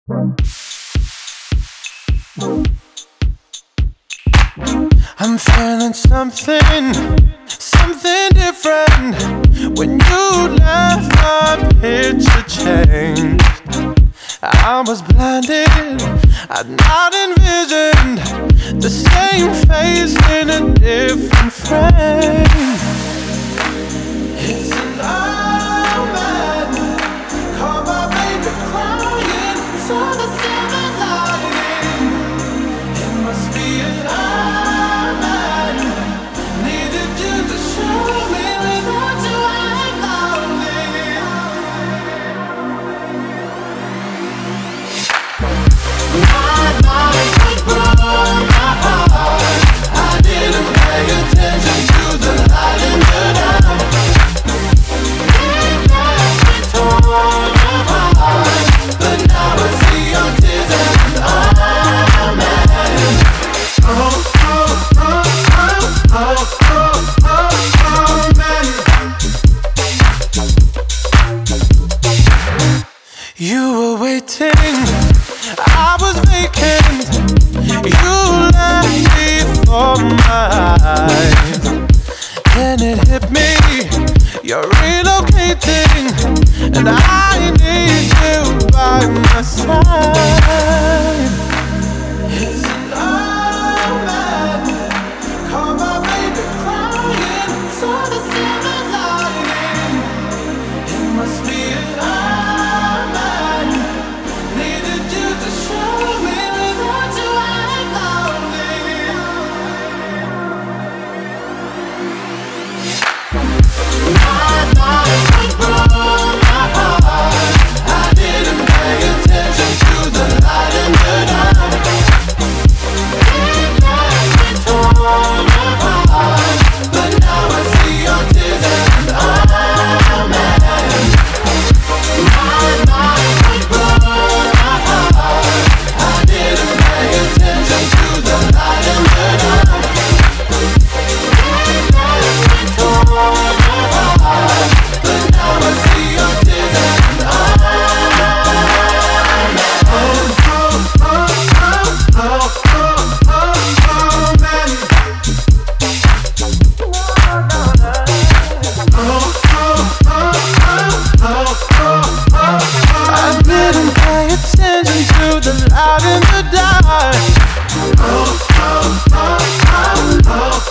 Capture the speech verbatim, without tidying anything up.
I'm feeling something, something different. When you left, my picture changed. I was blinded, I'd not envisioned the same face in a different frame. It's an omen, call my baby crying, saw the silver lining. It must be an omen, needed you to show me without you I'm lonely. My life was broken, my heart, I didn't pay attention to the light in the dark. It left me torn apart, but now I see your tears and I'm mad. Oh, oh, oh, oh, oh, oh, oh, man. You were waiting, I was vacant. You left before my eyes. Then it hit me, you're relocating, and I need you by my side. It's an omen, call my baby crying, saw the silver lining. It must be an omen, needed you to show me without you I'm lonely. My life was broken, my heart, I didn't pay attention to the light in the dark. It left me torn apart, but now I see your tears and I'm mad. My life was broken, my heart, I didn't pay attention to the light in the dark. It left me torn apart, but now I see your tears and I'm mad. Oh, oh, oh, oh, oh, oh, oh, man. Oh, oh, oh, oh, oh, oh, I didn't pay attention to the light in the dark. Oh, oh, oh, oh, oh,